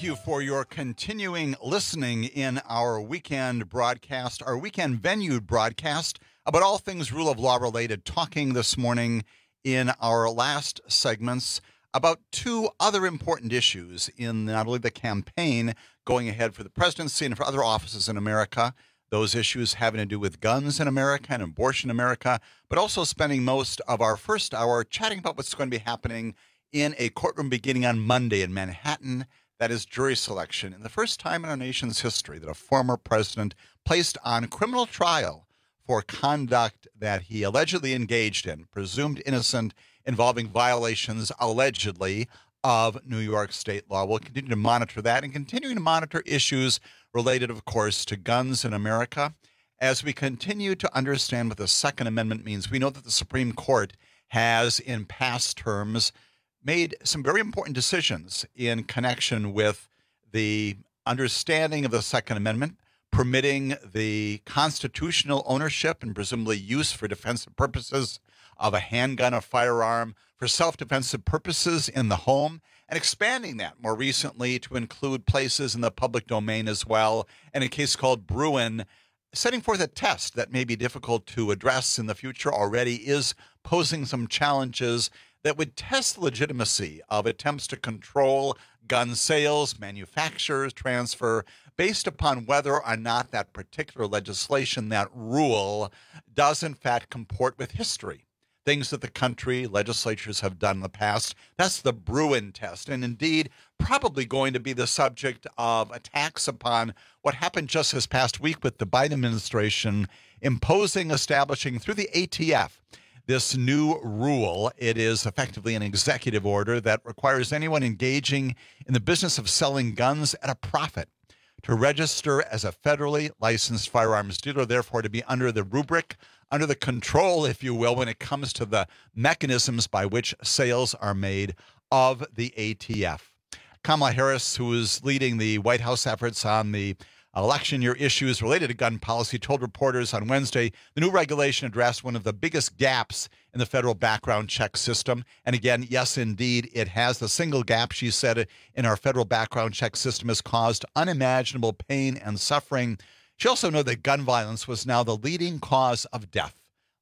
you for your continuing listening in our weekend broadcast, our weekend venue broadcast about all things rule of law related, talking this morning in our last segments about two other important issues in not only the campaign going ahead for the presidency and for other offices in America, those issues having to do with guns in America and abortion in America, but also spending most of our first hour chatting about what's going to be happening in a courtroom beginning on Monday in Manhattan. That is jury selection. And the first time in our nation's history that a former president placed on criminal trial for conduct that he allegedly engaged in, presumed innocent, involving violations allegedly of New York state law. We'll continue to monitor that and continuing to monitor issues related, of course, to guns in America. As we continue to understand what the Second Amendment means, we know that the Supreme Court has, in past terms, made some very important decisions in connection with the understanding of the Second Amendment, permitting the constitutional ownership and presumably use for defensive purposes of a handgun or firearm for self-defensive purposes in the home, and expanding that more recently to include places in the public domain as well, and a case called Bruen, setting forth a test that may be difficult to address in the future, already is posing some challenges that would test the legitimacy of attempts to control gun sales, manufacturers, transfer, based upon whether or not that particular legislation, that rule, does in fact comport with history. Things that the country, legislatures have done in the past. That's the Bruen test, and indeed probably going to be the subject of attacks upon what happened just this past week with the Biden administration establishing through the ATF this new rule. It is effectively an executive order that requires anyone engaging in the business of selling guns at a profit to register as a federally licensed firearms dealer, therefore to be under the rubric, under the control, if you will, when it comes to the mechanisms by which sales are made of the ATF. Kamala Harris, who is leading the White House efforts on the election year issues related to gun policy, told reporters on Wednesday the new regulation addressed one of the biggest gaps in the federal background check system. And again, yes, indeed, it has. The single gap, she said, in our federal background check system has caused unimaginable pain and suffering. She also noted that gun violence was now the leading cause of death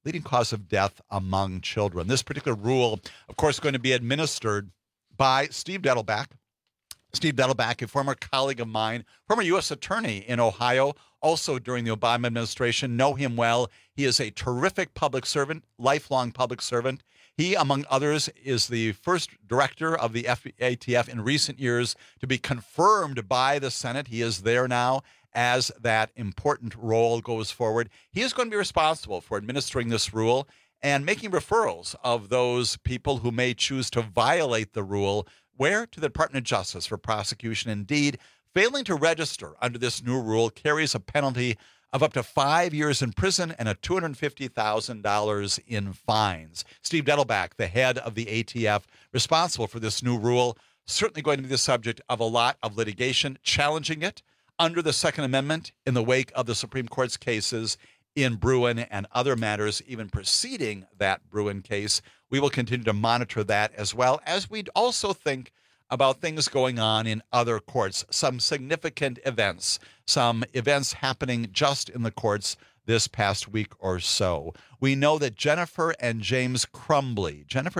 among children. This particular rule, of course, going to be administered by Steve Dettelbach. Steve Dettelbach, a former colleague of mine, former U.S. attorney in Ohio, also during the Obama administration, know him well. He is a terrific public servant, lifelong public servant. He, among others, is the first director of the ATF in recent years to be confirmed by the Senate. He is there now as that important role goes forward. He is going to be responsible for administering this rule and making referrals of those people who may choose to violate the rule. Where? To the Department of Justice for prosecution. Indeed, failing to register under this new rule carries a penalty of up to 5 years in prison and $250,000 in fines. Steve Dettelbach, the head of the ATF, responsible for this new rule, certainly going to be the subject of a lot of litigation, challenging it under the Second Amendment in the wake of the Supreme Court's cases in Bruen and other matters even preceding that Bruen case. We will continue to monitor that as well as we also think about things going on in other courts, some significant events, some events happening just in the courts this past week or so. We know that Jennifer and James Crumbley,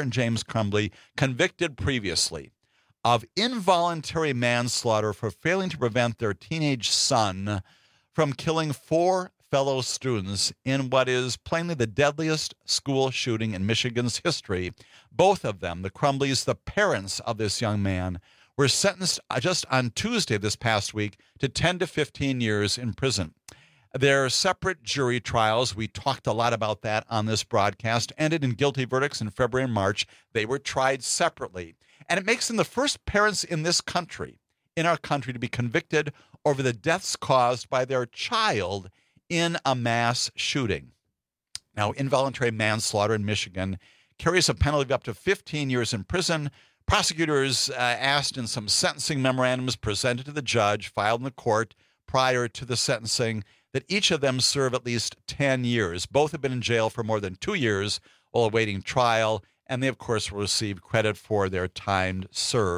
convicted previously of involuntary manslaughter for failing to prevent their teenage son from killing 4 fellow students in what is plainly the deadliest school shooting in Michigan's history. Both of them, the Crumbleys, the parents of this young man, were sentenced just on Tuesday this past week to 10 to 15 years in prison. Their separate jury trials, we talked a lot about that on this broadcast, ended in guilty verdicts in February and March. They were tried separately. And it makes them the first parents in our country, to be convicted over the deaths caused by their child in a mass shooting. Now, involuntary manslaughter in Michigan carries a penalty of up to 15 years in prison. Prosecutors asked in some sentencing memorandums presented to the judge, filed in the court prior to the sentencing, that each of them serve at least 10 years. Both have been in jail for more than 2 years while awaiting trial, and they, of course, will receive credit for their time served.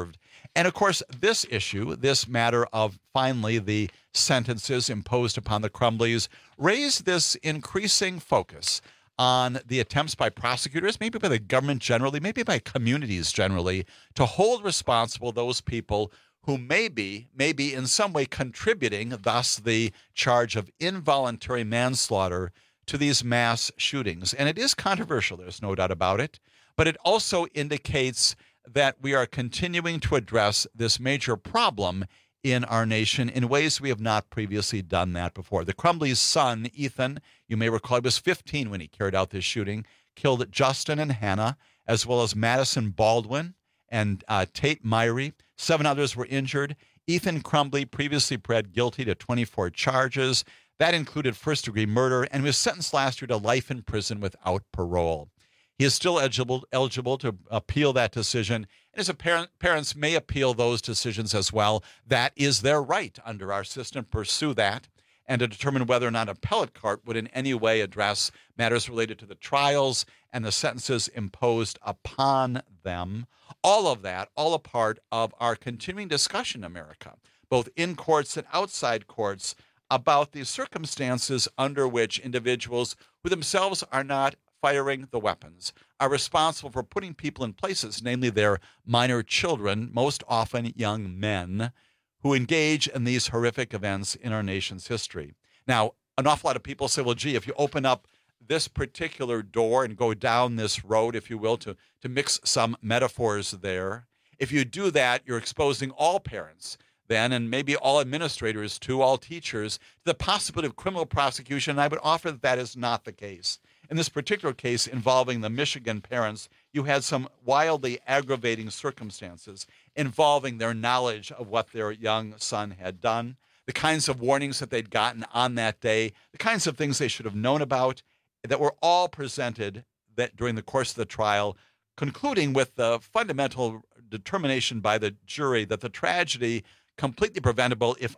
And of course, this issue, this matter of finally the sentences imposed upon the Crumbleys, raised this increasing focus on the attempts by prosecutors, maybe by the government generally, maybe by communities generally, to hold responsible those people who may be in some way contributing, thus the charge of involuntary manslaughter, to these mass shootings. And it is controversial, there's no doubt about it, but it also indicates that we are continuing to address this major problem in our nation in ways we have not previously done that before. The Crumbleys' son, Ethan, you may recall, he was 15 when he carried out this shooting, killed Justin and Hannah, as well as Madison Baldwin and Tate Myrie. 7 others were injured. Ethan Crumbley previously pled guilty to 24 charges. That included first-degree murder and was sentenced last year to life in prison without parole. He is still eligible to appeal that decision, and his parents may appeal those decisions as well. That is their right under our system to pursue that and to determine whether or not an appellate court would in any way address matters related to the trials and the sentences imposed upon them. All of that, all a part of our continuing discussion in America, both in courts and outside courts, about the circumstances under which individuals who themselves are not firing the weapons are responsible for putting people in places, namely their minor children, most often young men, who engage in these horrific events in our nation's history. Now, an awful lot of people say, well, gee, if you open up this particular door and go down this road, if you will, to mix some metaphors there, if you do that, you're exposing all parents then, and maybe all administrators too, all teachers, to the possibility of criminal prosecution. And I would offer that that is not the case. In this particular case involving the Michigan parents, you had some wildly aggravating circumstances involving their knowledge of what their young son had done, the kinds of warnings that they'd gotten on that day, the kinds of things they should have known about, that were all presented that during the course of the trial, concluding with the fundamental determination by the jury that the tragedy completely preventable if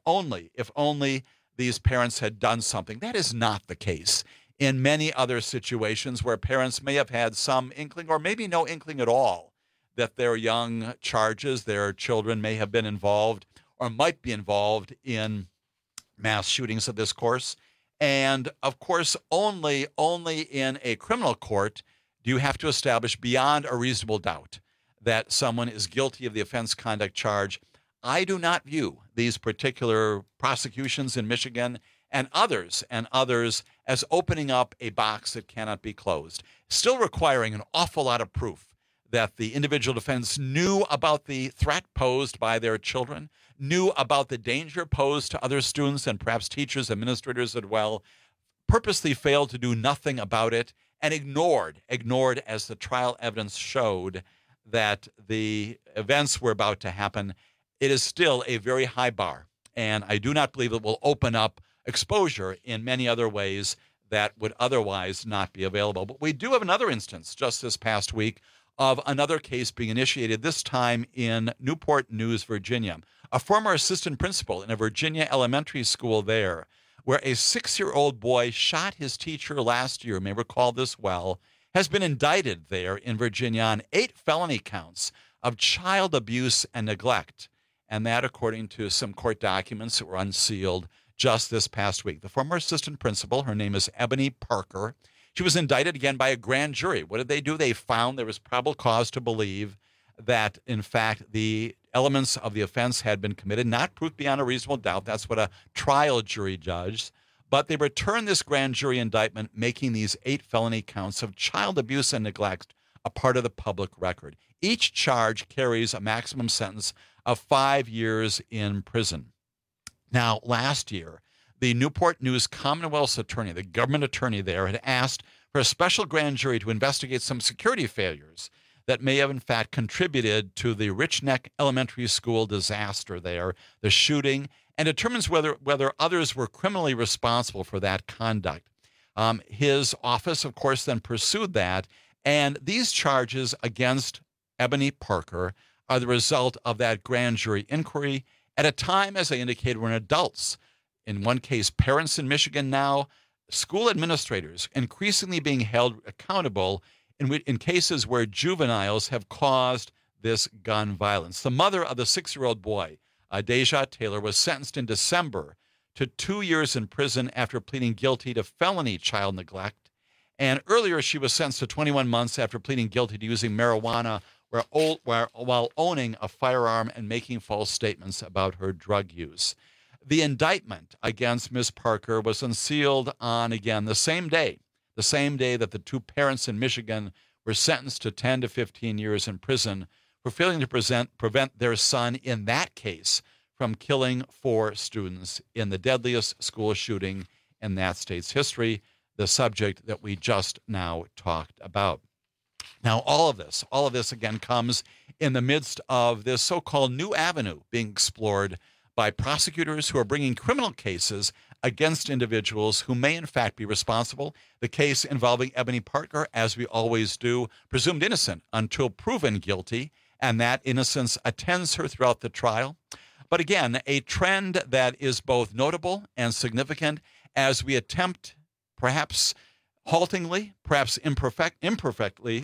only these parents had done something. That is not the case in many other situations where parents may have had some inkling or maybe no inkling at all that their young charges, their children may have been involved or might be involved in mass shootings of this course. And of course, only in a criminal court do you have to establish beyond a reasonable doubt that someone is guilty of the offense conduct charge. I do not view these particular prosecutions in Michigan and others as opening up a box that cannot be closed, still requiring an awful lot of proof that the individual defendants knew about the threat posed by their children, knew about the danger posed to other students and perhaps teachers, administrators as well, purposely failed to do nothing about it, and ignored as the trial evidence showed that the events were about to happen. It is still a very high bar, and I do not believe it will open up exposure in many other ways that would otherwise not be available. But we do have another instance just this past week of another case being initiated, this time in Newport News, Virginia. A former assistant principal in a Virginia elementary school there, where a 6-year-old boy shot his teacher last year, you may recall this well, has been indicted there in Virginia on 8 felony counts of child abuse and neglect. And that, according to some court documents that were unsealed just this past week. The former assistant principal, her name is Ebony Parker. She was indicted again by a grand jury. What did they do? They found there was probable cause to believe that, in fact, the elements of the offense had been committed, not proved beyond a reasonable doubt. That's what a trial jury judged. But they returned this grand jury indictment, making these 8 felony counts of child abuse and neglect a part of the public record. Each charge carries a maximum sentence of 5 years in prison. Now, last year, the Newport News Commonwealth's attorney, the government attorney there, had asked for a special grand jury to investigate some security failures that may have, in fact, contributed to the Rich Neck Elementary School disaster there, the shooting, and determines whether others were criminally responsible for that conduct. His office, of course, then pursued that, and these charges against Ebony Parker are the result of that grand jury inquiry at a time, as I indicated, when adults, in one case parents in Michigan now, school administrators, increasingly being held accountable in cases where juveniles have caused this gun violence. The mother of the 6-year-old boy, Deja Taylor, was sentenced in December to 2 years in prison after pleading guilty to felony child neglect. And earlier, she was sentenced to 21 months after pleading guilty to using marijuana while owning a firearm and making false statements about her drug use. The indictment against Ms. Parker was unsealed on, again, the same day that the two parents in Michigan were sentenced to 10 to 15 years in prison for failing to prevent their son in that case from killing 4 students in the deadliest school shooting in that state's history, the subject that we just now talked about. Now, all of this again comes in the midst of this so-called new avenue being explored by prosecutors who are bringing criminal cases against individuals who may in fact be responsible. The case involving Ebony Parker, as we always do, presumed innocent until proven guilty, and that innocence attends her throughout the trial. But again, a trend that is both notable and significant as we attempt, perhaps haltingly, perhaps imperfectly,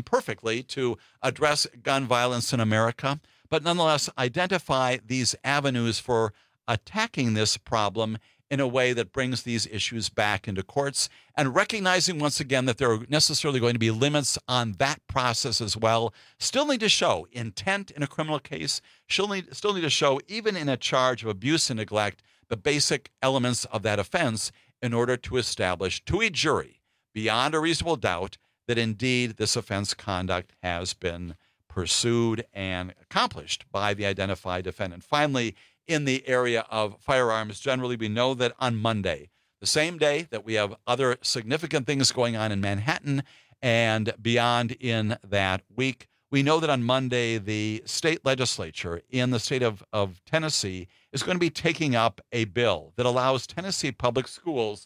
to address gun violence in America, but nonetheless identify these avenues for attacking this problem in a way that brings these issues back into courts, and recognizing once again that there are necessarily going to be limits on that process as well. Still need to show intent in a criminal case, still need to show, even in a charge of abuse and neglect, the basic elements of that offense in order to establish to a jury, beyond a reasonable doubt, that indeed this offense conduct has been pursued and accomplished by the identified defendant. Finally, in the area of firearms, generally, we know that on Monday, the same day that we have other significant things going on in Manhattan and beyond in that week, we know that on Monday, the state legislature in the state of Tennessee is going to be taking up a bill that allows Tennessee public schools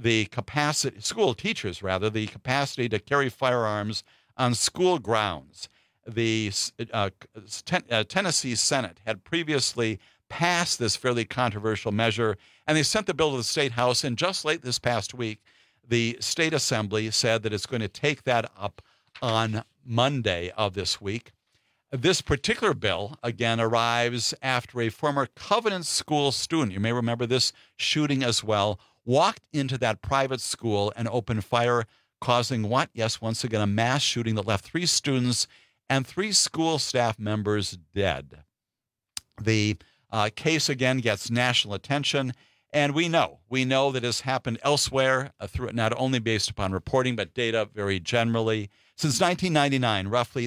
school teachers the capacity to carry firearms on school grounds. The Tennessee Senate had previously passed this fairly controversial measure, and they sent the bill to the State House, and just late this past week, the State Assembly said that it's going to take that up on Monday of this week. This particular bill, again, arrives after a former Covenant School student, you may remember this shooting as well, walked into that private school and opened fire, causing what? Yes, once again, a mass shooting that left 3 students and 3 school staff members dead. The case, again, gets national attention, and we know that has happened elsewhere, not only based upon reporting, but data very generally. Since 1999, roughly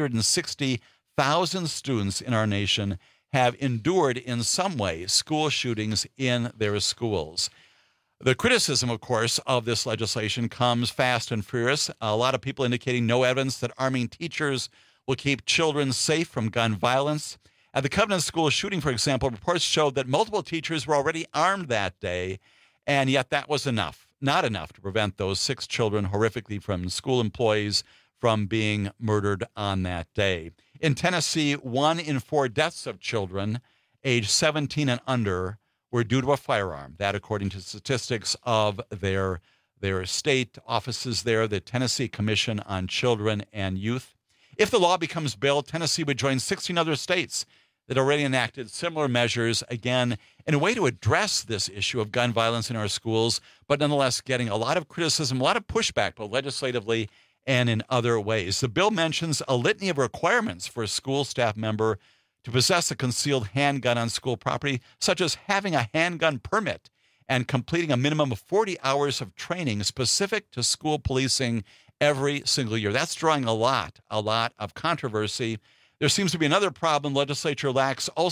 360,000 students in our nation have endured in some way school shootings in their schools. The criticism, of course, of this legislation comes fast and furious. A lot of people indicating no evidence that arming teachers will keep children safe from gun violence. At the Covenant School shooting, for example, reports showed that multiple teachers were already armed that day, and yet that was not enough to prevent those 6 children horrifically from school employees from being murdered on that day. In Tennessee, 1 in 4 deaths of children aged 17 and under were due to a firearm. That, according to statistics of their state offices there, the Tennessee Commission on Children and Youth. If the law becomes bill, Tennessee would join 16 other states that already enacted similar measures, again, in a way to address this issue of gun violence in our schools, but nonetheless getting a lot of criticism, a lot of pushback, both legislatively and in other ways. The bill mentions a litany of requirements for a school staff member to possess a concealed handgun on school property, such as having a handgun permit and completing a minimum of 40 hours of training specific to school policing every single year. That's drawing a lot of controversy. There seems to be another problem. The legislation lacks a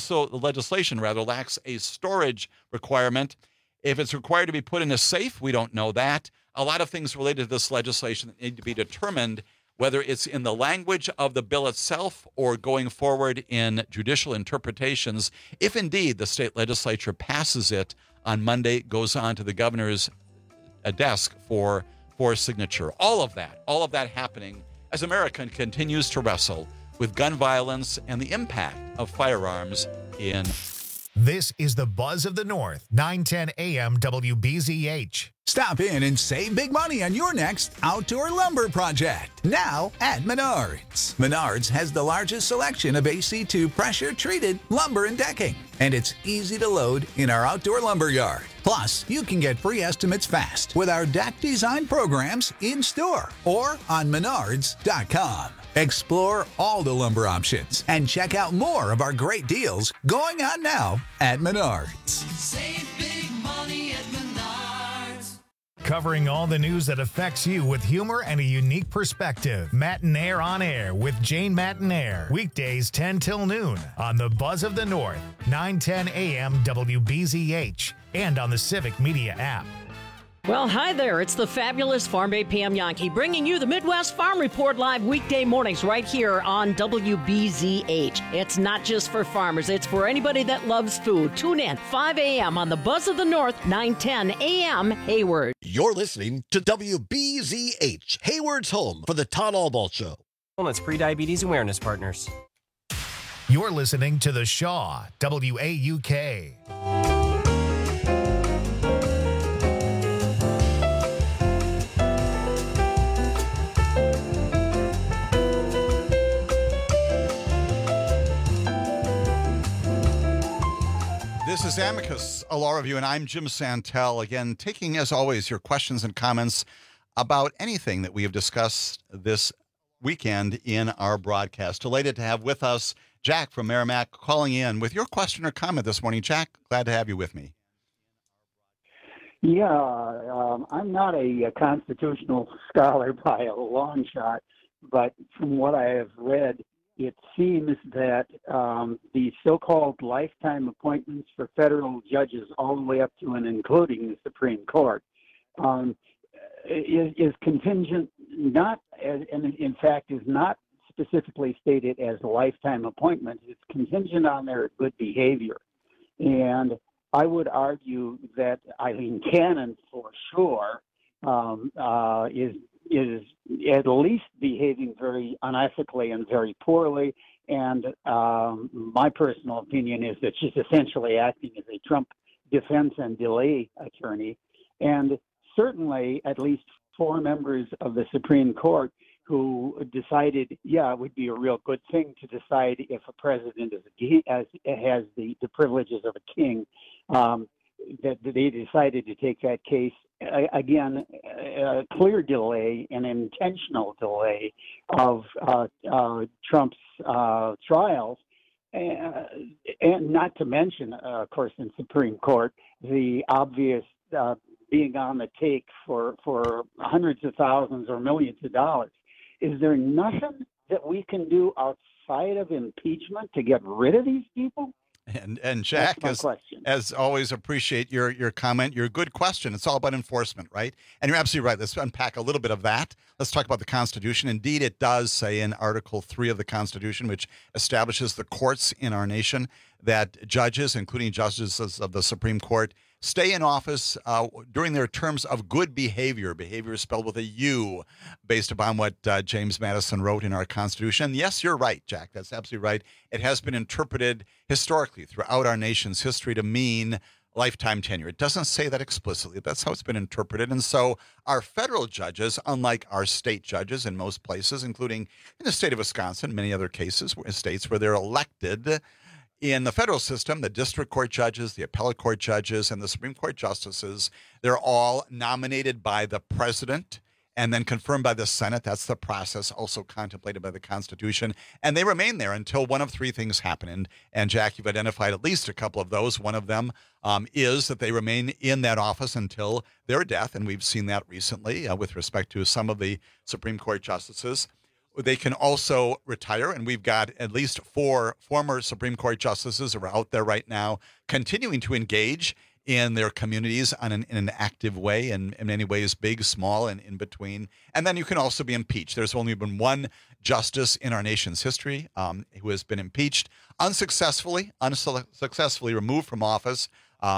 storage requirement. If it's required to be put in a safe, we don't know that. A lot of things related to this legislation that need to be determined, whether it's in the language of the bill itself or going forward in judicial interpretations. If indeed the state legislature passes it on Monday, goes on to the governor's desk for signature. All of that happening as America continues to wrestle with gun violence and the impact of firearms in This is the Buzz of the North, 910 AM WBZH. Stop in and save big money on your next outdoor lumber project. Now at Menards. Menards has the largest selection of AC2 pressure-treated lumber and decking, and it's easy to load in our outdoor lumber yard. Plus, you can get free estimates fast with our deck design programs in-store or on Menards.com. Explore all the lumber options and check out more of our great deals going on now at Menards. Save big money at Menards. Covering all the news that affects you with humor and a unique perspective. Matinaire on Air with Jane Matinaire. Weekdays 10 till noon on the Buzz of the North, 910 AM WBZH, and on the Civic Media app. Well, hi there. It's the fabulous Farm Babe Pam Yankee bringing you the Midwest Farm Report live weekday mornings right here on WBZH. It's not just for farmers. It's for anybody that loves food. Tune in 5 a.m. on the Buzz of the North, 910 a.m. Hayward. You're listening to WBZH, Hayward's home for the Todd Albaugh Show. Well, it's Pre-Diabetes Awareness Partners. You're listening to The Shaw, WAUK. This is Amicus, a law review, and I'm Jim Santel. Again, taking, as always, your questions and comments about anything that we have discussed this weekend in our broadcast. Delighted to have with us Jack from Merrimack calling in with your question or comment this morning. Jack, glad to have you with me. Yeah, I'm not a constitutional scholar by a long shot, but from what I have read, it seems that the so-called lifetime appointments for federal judges all the way up to and including the Supreme Court is contingent, not as, and in fact is not specifically stated as lifetime appointments. It's contingent on their good behavior. And I would argue that Eileen Cannon, for sure, is at least behaving very unethically and very poorly. And my personal opinion is that she's essentially acting as a Trump defense and delay attorney. And certainly at least 4 members of the Supreme Court who decided, yeah, it would be a real good thing to decide if a president has the privileges of a king, that they decided to take that case. Again, a clear delay, an intentional delay of Trump's trials, and not to mention, of course, in Supreme Court, the obvious being on the take for hundreds of thousands or millions of dollars. Is there nothing that we can do outside of impeachment to get rid of these people? And Jack, as always, appreciate your comment, your good question. It's all about enforcement, right? And you're absolutely right. Let's unpack a little bit of that. Let's talk about the Constitution. Indeed, it does say in Article 3 of the Constitution, which establishes the courts in our nation, that judges, including justices of the Supreme Court, stay in office during their terms of good behavior. Behavior is spelled with a U, based upon what James Madison wrote in our Constitution. Yes, you're right, Jack. That's absolutely right. It has been interpreted historically throughout our nation's history to mean lifetime tenure. It doesn't say that explicitly. That's how it's been interpreted. And so our federal judges, unlike our state judges in most places, including in the state of Wisconsin, many other cases, states where they're elected, in the federal system, the district court judges, the appellate court judges, and the Supreme Court justices, they're all nominated by the president and then confirmed by the Senate. That's the process also contemplated by the Constitution. And they remain there until one of 3 things happen. And Jack, you've identified at least a couple of those. One of them is that they remain in that office until their death. And we've seen that recently with respect to some of the Supreme Court justices. They can also retire, and we've got at least 4 former Supreme Court justices who are out there right now continuing to engage in their communities in an active way, and in many ways, big, small, and in between. And then you can also be impeached. There's only been one justice in our nation's history who has been impeached unsuccessfully removed from office.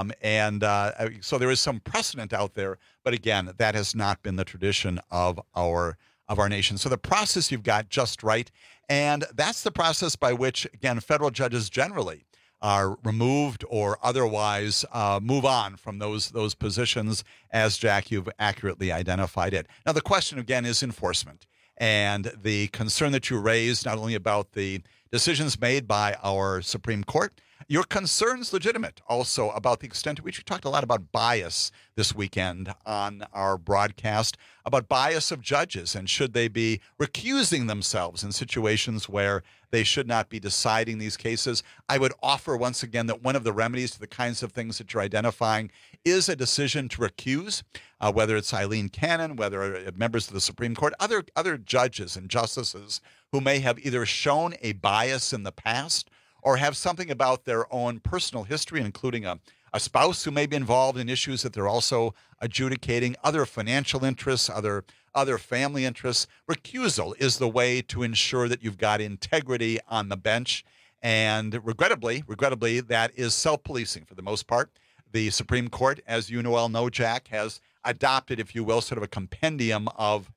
So there is some precedent out there, but again, that has not been the tradition of our nation. So the process you've got just right, and that's the process by which, again, federal judges generally are removed or otherwise move on from those positions, as Jack, you've accurately identified it. Now, the question again is enforcement, and the concern that you raised not only about the decisions made by our Supreme Court, your concern's legitimate also about the extent to which we talked a lot about bias this weekend on our broadcast, about bias of judges and should they be recusing themselves in situations where they should not be deciding these cases. I would offer once again that one of the remedies to the kinds of things that you're identifying is a decision to recuse, whether it's Eileen Cannon, whether members of the Supreme Court, other judges and justices who may have either shown a bias in the past or have something about their own personal history, including a spouse who may be involved in issues that they're also adjudicating, other financial interests, other family interests. Recusal is the way to ensure that you've got integrity on the bench. And regrettably, that is self-policing for the most part. The Supreme Court, as you well know, Jack, has adopted, if you will, sort of a compendium of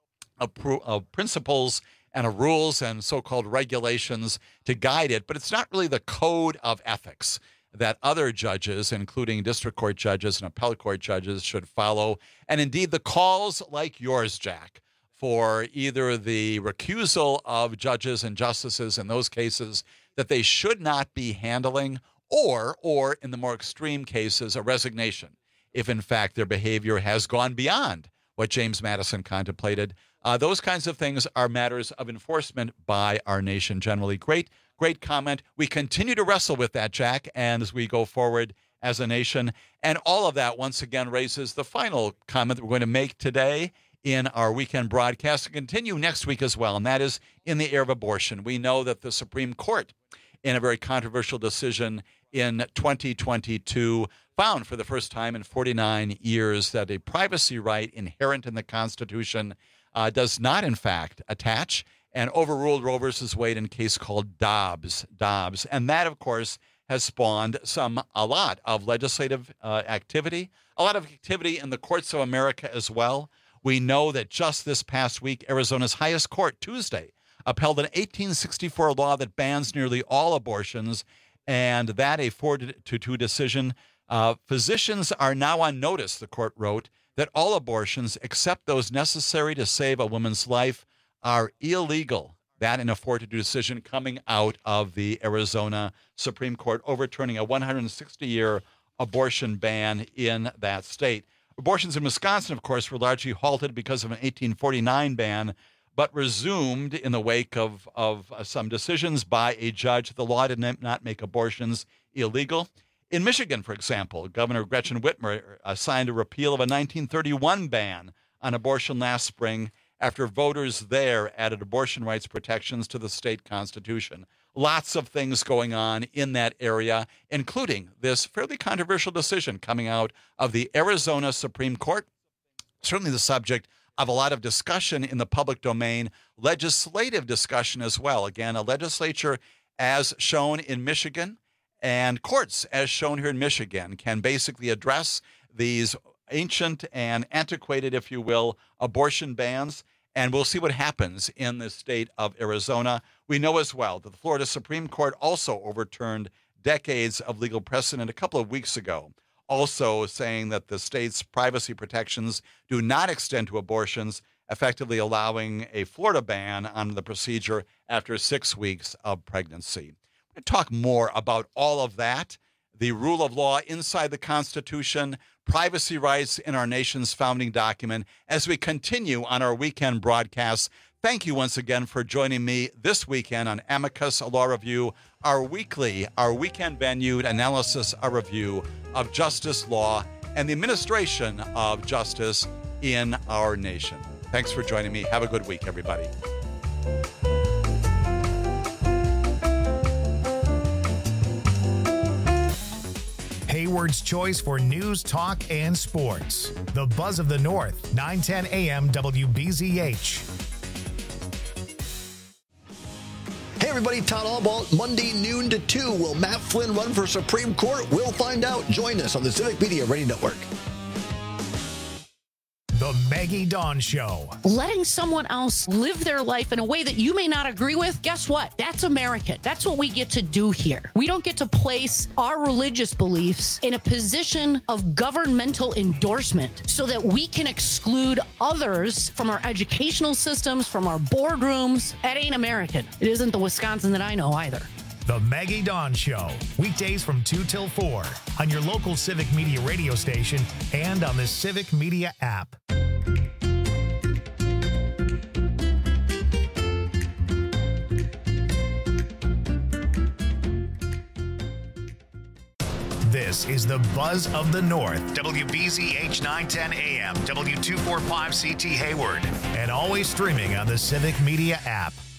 principles and of rules and so-called regulations to guide it, but it's not really the code of ethics that other judges, including district court judges and appellate court judges, should follow. And indeed, the calls like yours, Jack, for either the recusal of judges and justices in those cases that they should not be handling, or in the more extreme cases, a resignation, if in fact their behavior has gone beyond what James Madison contemplated. Those kinds of things are matters of enforcement by our nation generally. Great comment. We continue to wrestle with that, Jack, and as we go forward as a nation. And all of that, once again, raises the final comment that we're going to make today in our weekend broadcast and continue next week as well, and that is in the area of abortion. We know that the Supreme Court, in a very controversial decision in 2022, found for the first time in 49 years that a privacy right inherent in the Constitution does not, in fact, attach, and overruled Roe versus Wade in a case called Dobbs. And that, of course, has spawned a lot of legislative activity, a lot of activity in the courts of America as well. We know that just this past week, Arizona's highest court, Tuesday, upheld an 1864 law that bans nearly all abortions, and that a 4-2 decision. Physicians are now on notice, the court wrote, that all abortions, except those necessary to save a woman's life, are illegal. That in a 4-2 decision coming out of the Arizona Supreme Court, overturning a 160-year abortion ban in that state. Abortions in Wisconsin, of course, were largely halted because of an 1849 ban, but resumed in the wake of some decisions by a judge. The law did not make abortions illegal. In Michigan, for example, Governor Gretchen Whitmer signed a repeal of a 1931 ban on abortion last spring after voters there added abortion rights protections to the state constitution. Lots of things going on in that area, including this fairly controversial decision coming out of the Arizona Supreme Court, certainly the subject of a lot of discussion in the public domain, legislative discussion as well. Again, a legislature as shown in Michigan and courts as shown here in Michigan can basically address these ancient and antiquated, if you will, abortion bans. And we'll see what happens in the state of Arizona. We know as well that the Florida Supreme Court also overturned decades of legal precedent a couple of weeks ago, also saying that the state's privacy protections do not extend to abortions, effectively allowing a Florida ban on the procedure after 6 weeks of pregnancy. We're going to talk more about all of that, the rule of law inside the Constitution, privacy rights in our nation's founding document, as we continue on our weekend broadcasts. Thank you once again for joining me this weekend on Amicus Law Review, our weekend venued analysis, a review of justice law and the administration of justice in our nation. Thanks for joining me. Have a good week, everybody. Hayward's choice for news, talk, and sports. The Buzz of the North, 910 AM WBZH. Hey everybody, Todd Albaugh, Monday noon to 2. Will Matt Flynn run for Supreme Court? We'll find out. Join us on the Civic Media Radio Network. The The Maggie Dawn Show. Letting someone else live their life in a way that you may not agree with, guess what? That's American. That's what we get to do here. We don't get to place our religious beliefs in a position of governmental endorsement so that we can exclude others from our educational systems, from our boardrooms. That ain't American. It isn't the Wisconsin that I know either. The Maggie Dawn Show, weekdays from 2 till 4 on your local Civic Media radio station and on the Civic Media app. This is the Buzz of the North, WBZH 910 AM, W245CT Hayward, and always streaming on the Civic Media app.